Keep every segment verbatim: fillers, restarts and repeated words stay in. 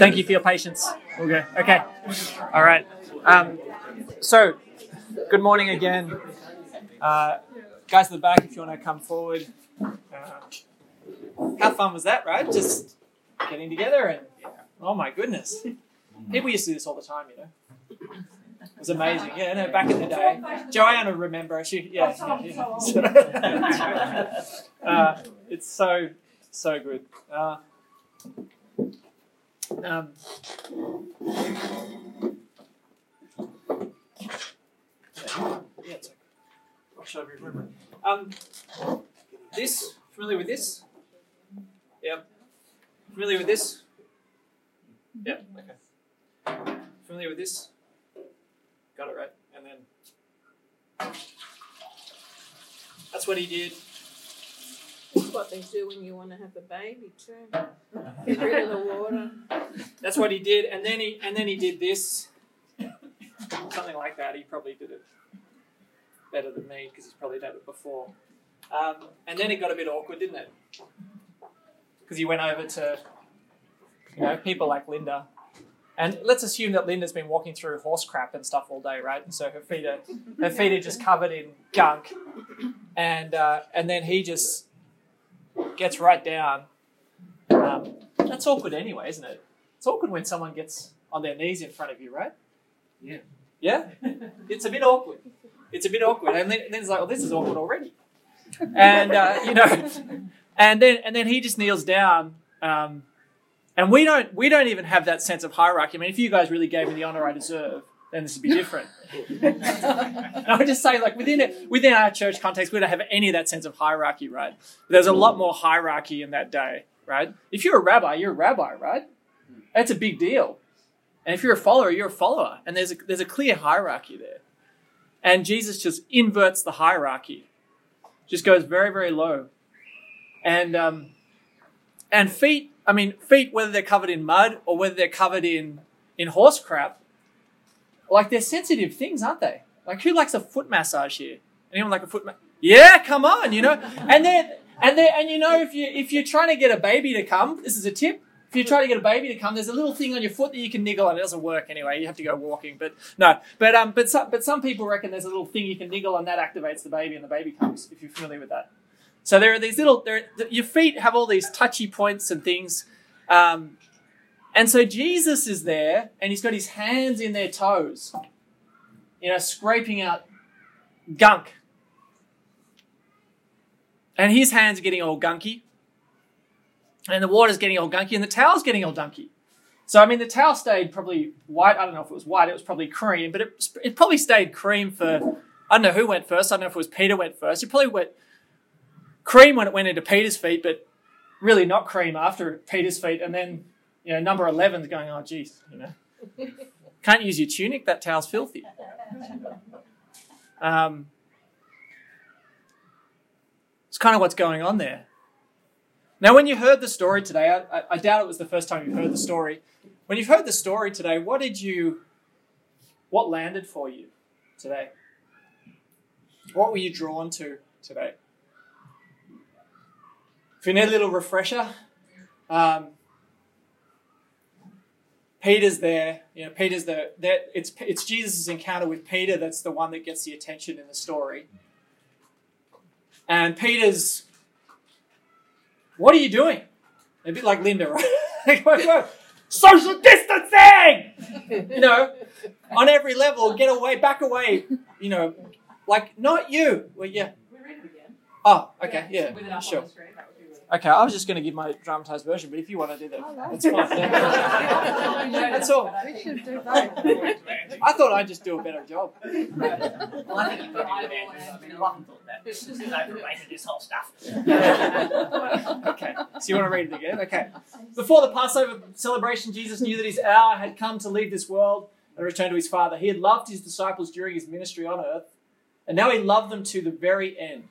Thank you for your patience. Okay. Okay. All right. Um, so, good morning again. Uh, guys at the back, if you want to come forward. Uh, how fun was that, right? Just getting together and, oh my goodness. People used to do this all the time, you know. It was amazing. Yeah, no, back in the day. Joanne will remember. She, yeah, yeah, yeah. uh, it's so, so good. Uh, um, yeah, it's okay. I'll show you remember. Um, this, familiar with this? Yep. Familiar with this? Yep, okay. Familiar with this? Got it right. And then that's what he did. That's what they do when you want to have a baby too. Get rid of the water. That's what he did, and then he and then he did this. Something like that. He probably did it better than me because he's probably done it before. Um, and then it got a bit awkward, didn't it? Because he went over to, you know, people like Linda. And let's assume that Linda's been walking through horse crap and stuff all day, right? And so her feet are her feet are just covered in gunk, and uh, and then he just gets right down. Um, that's awkward anyway, isn't it? It's awkward when someone gets on their knees in front of you, right? Yeah. Yeah. It's a bit awkward. It's a bit awkward, and then, and then it's like, well, this is awkward already. And uh, you know, and then and then he just kneels down. Um, And we don't we don't even have that sense of hierarchy. I mean, if you guys really gave me the honour I deserve, then this would be different. And I would just say, like, within it, within our church context, we don't have any of that sense of hierarchy, right? There's a lot more hierarchy in that day, right? If you're a rabbi, you're a rabbi, right? That's a big deal. And if you're a follower, you're a follower. And there's a, there's a clear hierarchy there. And Jesus just inverts the hierarchy. Just goes very, very low. And um, and feet, I mean, feet, whether they're covered in mud or whether they're covered in, in horse crap, like, they're sensitive things, aren't they? Like, who likes a foot massage here? Anyone like a foot massage? Yeah, come on, you know. And then, and then, and you know, if you if you're trying to get a baby to come, this is a tip. If you're trying to get a baby to come, there's a little thing on your foot that you can niggle, and it doesn't work anyway. You have to go walking, but no. But um, but some but some people reckon there's a little thing you can niggle, and that activates the baby, and the baby comes. If you're familiar with that. So there are these little, there, your feet have all these touchy points and things. Um, and so Jesus is there and he's got his hands in their toes, you know, scraping out gunk. And his hands are getting all gunky. And the water's getting all gunky and the towel's getting all dunky. So, I mean, the towel stayed probably white. I don't know if it was white. It was probably cream. But it, it probably stayed cream for, I don't know who went first. I don't know if it was Peter went first. It probably went cream when it went into Peter's feet, but really not cream after Peter's feet. And then, you know, number eleven's going, oh, geez, you know. Can't use your tunic, that towel's filthy. Um, it's kind of what's going on there. Now, when you heard the story today, I, I doubt it was the first time you heard the story. When you've heard the story today, what did you, what landed for you today? What were you drawn to today? If you need a little refresher, um, Peter's there. You know, Peter's the that it's it's Jesus' encounter with Peter that's the one that gets the attention in the story. And Peter's, what are you doing? A bit like Linda, right? Social distancing! You know, on every level, get away, back away. You know, like, not you. Well, yeah. We read it again. Oh, okay, yeah, With it up sure. on the screen, that would be really Okay, I was just going to give my dramatized version, but if you want to do that, that's fine. That's all. We should do both. I thought I'd just do a better job. Well, I think you probably did. I mean, I often thought that. This is overrated, this whole stuff. Okay, so you want to read it again? Okay. Before the Passover celebration, Jesus knew that his hour had come to leave this world and return to his Father. He had loved his disciples during his ministry on earth, and now he loved them to the very end.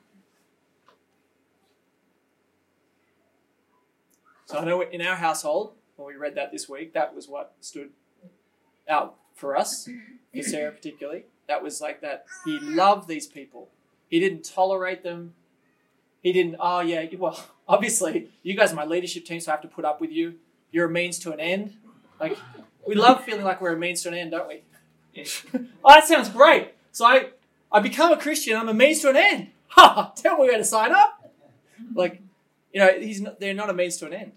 So I know in our household, when we read that this week, that was what stood out for us, for Sarah particularly. That was like that. He loved these people. He didn't tolerate them. He didn't, oh yeah, well, obviously, you guys are my leadership team, so I have to put up with you. You're a means to an end. Like, we love feeling like we're a means to an end, don't we? Yeah. Oh, that sounds great. So I, I become a Christian. I'm a means to an end. Ha! Tell me where to sign up. Like, you know, he's not, they're not a means to an end.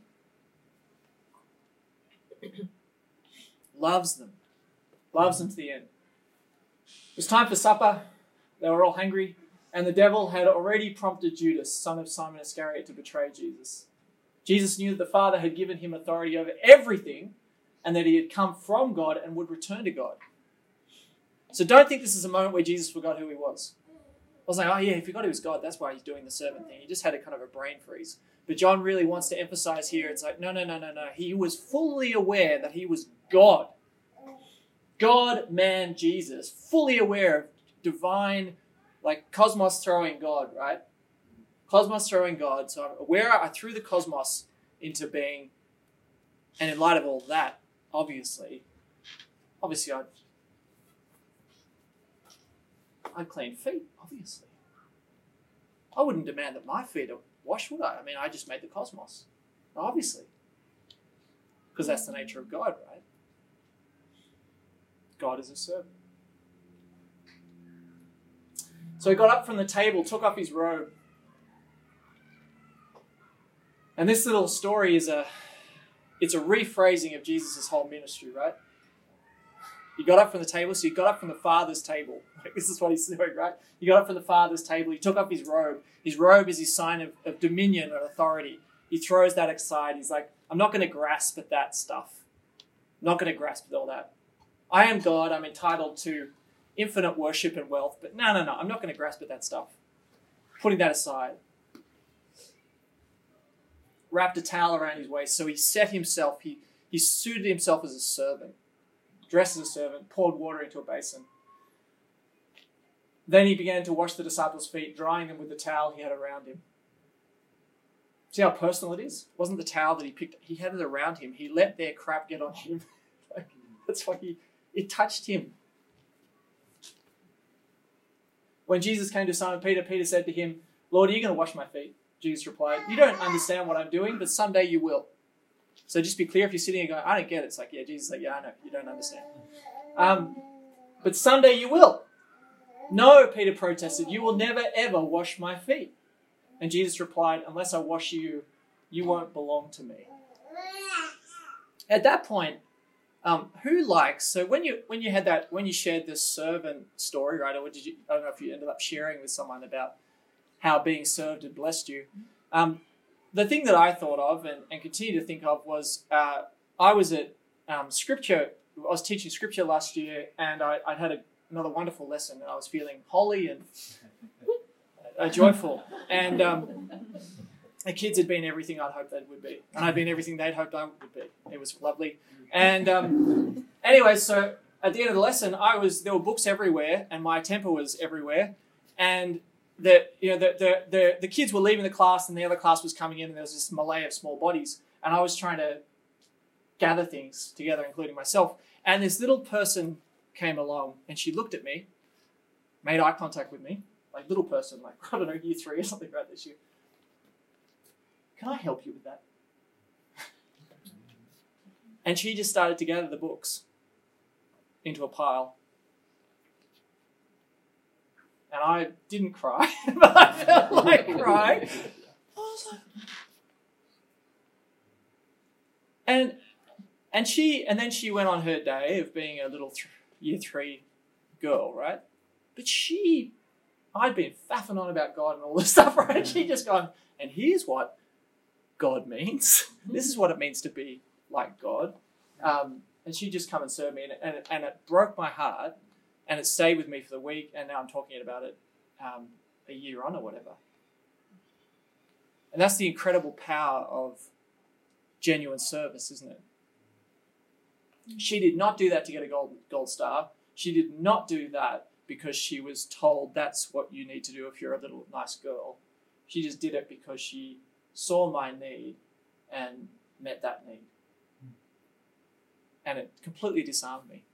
Loves them. Loves them to the end. It was time for supper. They were all hungry. And the devil had already prompted Judas, son of Simon Iscariot, to betray Jesus. Jesus knew that the Father had given him authority over everything and that he had come from God and would return to God. So don't think this is a moment where Jesus forgot who he was. I was like, oh yeah, he forgot he was God. That's why he's doing the servant thing. He just had a kind of a brain freeze. But John really wants to emphasize here, it's like, no, no, no, no, no. He was fully aware that he was God. God, man, Jesus. Fully aware of divine, like cosmos throwing God, right? Cosmos throwing God. So I'm aware I threw the cosmos into being. And in light of all that, obviously, obviously I'd, I'd clean feet, obviously. I wouldn't demand that my feet are washed, would I? I mean, I just made the cosmos. Obviously. Because that's the nature of God, right? God is a servant. So he got up from the table, took off his robe. And this little story is a, it's a rephrasing of Jesus' whole ministry, right? He got up from the table, so he got up from the Father's table. Like, this is what he's doing, right? He got up from the Father's table, he took off his robe. His robe is his sign of, of dominion and authority. He throws that aside. He's like, I'm not going to grasp at that stuff. I'm not going to grasp at all that. I am God, I'm entitled to infinite worship and wealth, but no, no, no, I'm not going to grasp at that stuff. Putting that aside. Wrapped a towel around his waist, so he set himself, he, he suited himself as a servant. Dressed as a servant, poured water into a basin. Then he began to wash the disciples' feet, drying them with the towel he had around him. See how personal it is? It wasn't the towel that he picked. He had it around him. He let their crap get on him. Like, that's why he, it touched him. When Jesus came to Simon Peter, Peter said to him, Lord, are you going to wash my feet? Jesus replied, you don't understand what I'm doing, but someday you will. So just be clear, if you're sitting here going, I don't get it. It's like, yeah, Jesus is like, yeah, I know, you don't understand. Um, but someday you will. No, Peter protested, you will never ever wash my feet. And Jesus replied, unless I wash you, you won't belong to me. At that point, um, who likes, so when you when you had that, when you shared this servant story, right, or did you, I don't know if you ended up sharing with someone about how being served had blessed you. Um, the thing that I thought of and, and continue to think of was uh, I was at um, scripture, I was teaching scripture last year, and I, I had a, another wonderful lesson, and I was feeling holy and uh, joyful. And um, the kids had been everything I'd hoped they would be, and I'd been everything they'd hoped I would be. It was lovely. And um, anyway, so at the end of the lesson, I was there were books everywhere, and my temper was everywhere, and the you know the, the the the kids were leaving the class and the other class was coming in and there was this melee of small bodies and I was trying to gather things together, including myself. And this little person came along and she looked at me, made eye contact with me, like little person, like I don't know, year three or something right this year. Can I help you with that? And she just started to gather the books into a pile. And I didn't cry, but I felt like crying. I was like, and and she and then she went on her day of being a little th- year three girl, right? But she, I'd been faffing on about God and all this stuff, right? And she just gone, and here's what God means. This is what it means to be like God. Um, and she just come and served me, and, and and it broke my heart. And it stayed with me for the week, and now I'm talking about it um, a year on or whatever. And that's the incredible power of genuine service, isn't it? She did not do that to get a gold, gold star. She did not do that because she was told that's what you need to do if you're a little nice girl. She just did it because she saw my need and met that need. And it completely disarmed me.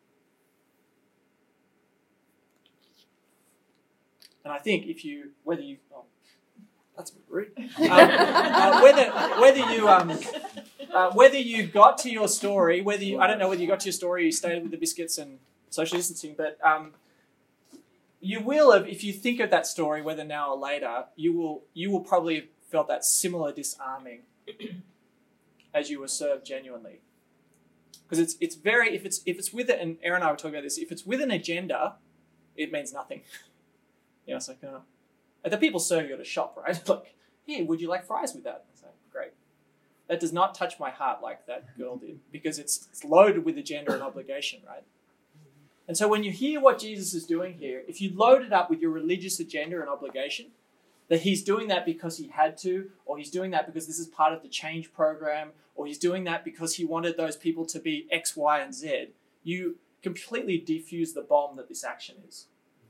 And I think if you, whether you, oh, That's a bit rude. Um, uh, whether whether you um, uh, whether you got to your story, whether you I don't know whether you got to your story, or you stayed with the biscuits and social distancing, but um, you will have, if you think of that story, whether now or later, you will you will probably have felt that similar disarming as you were served genuinely. Because it's it's very if it's if it's with it, and Aaron and I were talking about this. If it's with an agenda, it means nothing. You know, it's like, oh. The people serve you at a shop, right? Like, here, would you like fries with that? It's like, great. That does not touch my heart like that girl did, because it's, it's loaded with agenda and obligation, right? And so when you hear what Jesus is doing here, if you load it up with your religious agenda and obligation, that he's doing that because he had to, or he's doing that because this is part of the change program, or he's doing that because he wanted those people to be X, Y, and Z, you completely defuse the bomb that this action is.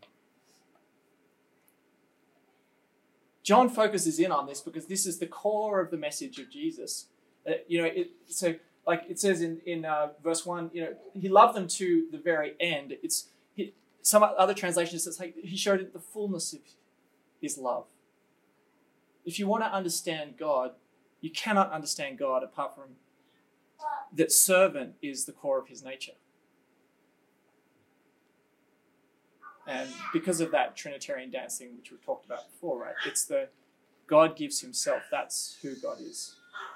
John focuses in on this because this is the core of the message of Jesus. Uh, you know, it, so like it says in in uh, verse one, you know, he loved them to the very end. It's he, some other translations. It's like he showed it the fullness of his love. If you want to understand God, you cannot understand God apart from that servant is the core of his nature. And because of that Trinitarian dancing, which we've talked about before, right? It's the God gives himself. That's who God is.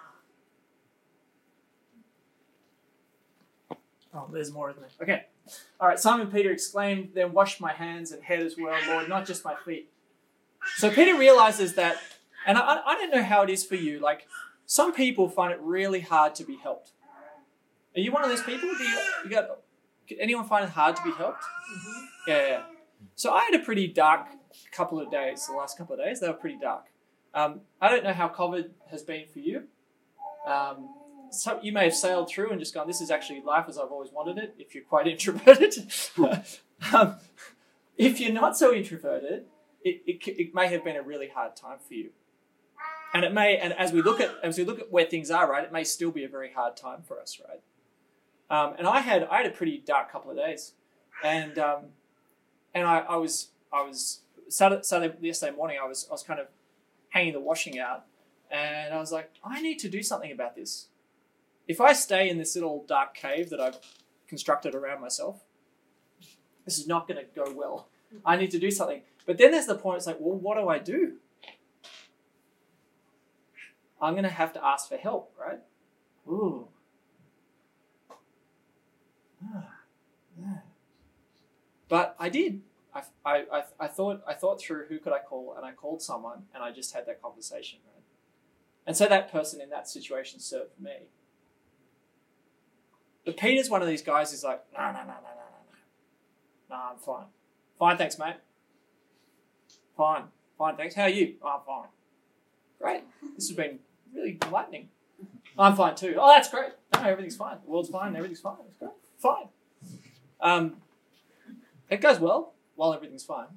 Oh, there's more, isn't there? Okay. All right. Simon Peter exclaimed, then wash my hands and head as well, Lord, not just my feet. So Peter realizes that, and I, I don't know how it is for you. Like, some people find it really hard to be helped. Are you one of those people? Do you, you got, anyone find it hard to be helped? Mm-hmm. Yeah, yeah. So I had a pretty dark couple of days, the last couple of days. They were pretty dark. Um, I don't know how COVID has been for you. Um, so you may have sailed through and just gone, this is actually life as I've always wanted it, if you're quite introverted. um, if you're not so introverted, it, it, it may have been a really hard time for you. And it may, and as we look at as we look at where things are, right, it may still be a very hard time for us, right? Um, and I had I had a pretty dark couple of days. And um, and I, I was I was Saturday, Saturday yesterday morning I was I was kind of hanging the washing out, and I was like, I need to do something about this. If I stay in this little dark cave that I've constructed around myself, this is not going to go well. I need to do something. But then there's the point. It's like, well, what do I do? I'm going to have to ask for help, right? Ooh. Ah. Yeah. But I did. I, I, I, I thought I thought through who could I call, and I called someone, and I just had that conversation, right? And so that person in that situation served me. But Peter's one of these guys who's like, no, no, no, no, no, no, no. No, I'm fine. Fine, thanks, mate. Fine. Fine, thanks. How are you? Oh, I'm fine. Great. This has been really enlightening. I'm fine too. Oh, that's great. No, everything's fine. The world's fine. Everything's fine. It's great. Fine. Um, it goes well while everything's fine.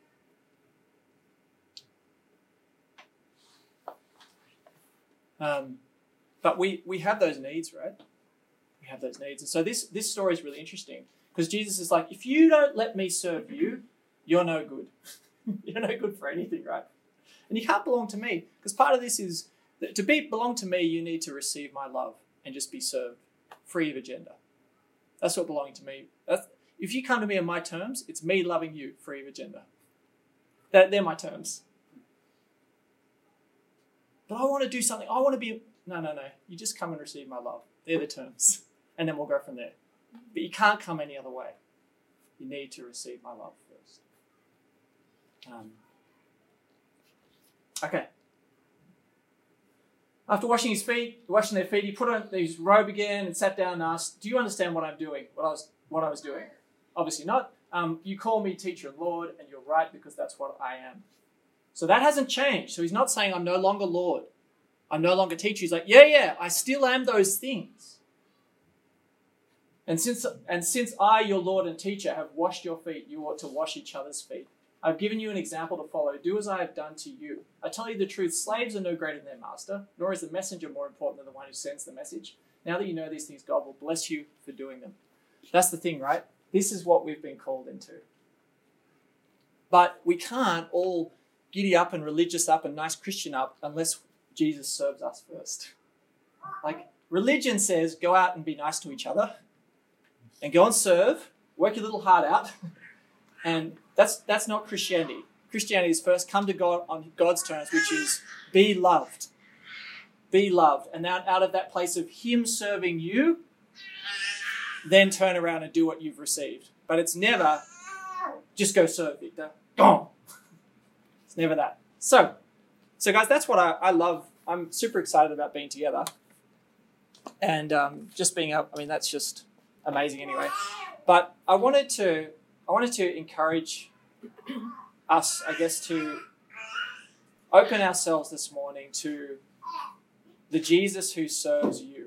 Um, but we, we have those needs, right? We have those needs. And so this, this story is really interesting because Jesus is like, if you don't let me serve you, you're no good. You're no good for anything, right? And you can't belong to me because part of this is that to be belong to me, you need to receive my love and just be served, free of agenda. That's what belonging to me. That's, if you come to me on my terms, it's me loving you, free of agenda. That, they're my terms. But I want to do something. I want to be... No, no, no. You just come and receive my love. They're the terms. And then we'll go from there. But you can't come any other way. You need to receive my love first. Um, okay. After washing his feet, washing their feet, he put on his robe again and sat down and asked, do you understand what I'm doing? What I was, what I was doing? Obviously not. Um, you call me teacher and Lord, and you're right because that's what I am. So that hasn't changed. So he's not saying I'm no longer Lord. I'm no longer teacher. He's like, yeah, yeah, I still am those things. And since and since I, your Lord and teacher, have washed your feet, you ought to wash each other's feet. I've given you an example to follow. Do as I have done to you. I tell you the truth, slaves are no greater than their master, nor is the messenger more important than the one who sends the message. Now that you know these things, God will bless you for doing them. That's the thing, right? This is what we've been called into. But we can't all giddy up and religious up and nice Christian up unless Jesus serves us first. Like, religion says go out and be nice to each other and go and serve, work your little heart out. And that's that's not Christianity. Christianity is first come to God on God's terms, which is be loved. Be loved. And now out of that place of him serving you, then turn around and do what you've received. But it's never just go serve, Victor. Gone. It's never that. So, so guys, that's what I, I love. I'm super excited about being together. And um, just being up, I mean, that's just amazing anyway. But I wanted to, I wanted to encourage us, I guess, to open ourselves this morning to the Jesus who serves you.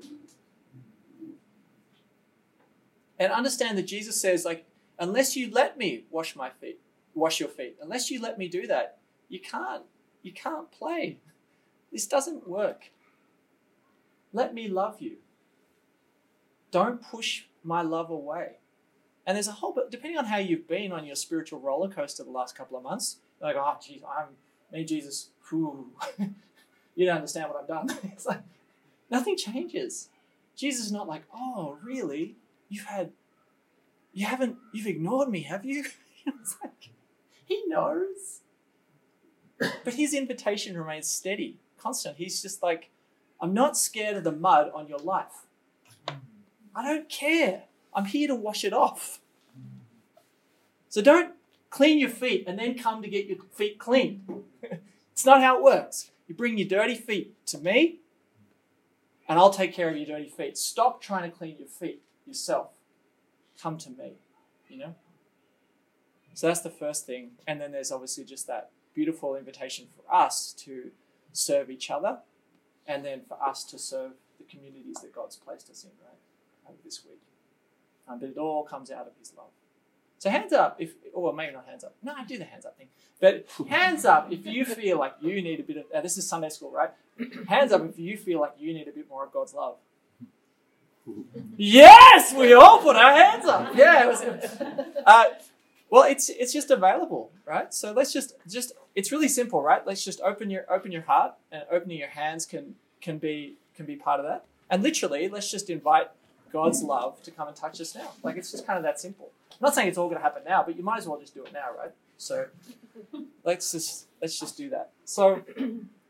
And understand that Jesus says, like, unless you let me wash my feet, wash your feet, unless you let me do that, you can't, you can't play. This doesn't work. Let me love you. Don't push my love away. And there's a whole bit, depending on how you've been on your spiritual roller coaster the last couple of months, you're like, oh, geez, I'm, me, Jesus, whew. You don't understand what I've done. It's like, nothing changes. Jesus is not like, oh, really? You've had, you haven't, you've ignored me, have you? It's like, he knows. But his invitation remains steady, constant. He's just like, I'm not scared of the mud on your life. I don't care. I'm here to wash it off. So don't clean your feet and then come to get your feet cleaned. It's not how it works. You bring your dirty feet to me, and I'll take care of your dirty feet. Stop trying to clean your feet yourself. Come to me, you know? So that's the first thing. And then there's obviously just that beautiful invitation for us to serve each other, and then for us to serve the communities that God's placed us in, right, over this week. Um, but it all comes out of his love. So hands up if, or maybe not hands up. No, I do the hands up thing. But hands up if you feel like you need a bit of, uh, this is Sunday school, right? Hands up if you feel like you need a bit more of God's love. Yes, we all put our hands up. Yeah. It was, uh, well, it's it's just available, right? So let's just, just it's really simple, right? Let's just open your open your heart, and opening your hands can can be can be part of that. And literally, let's just invite God's love to come and touch us now. Like, it's just kind of that simple. I'm not saying it's all going to happen now, but you might as well just do it now, right? So let's just let's just do that. So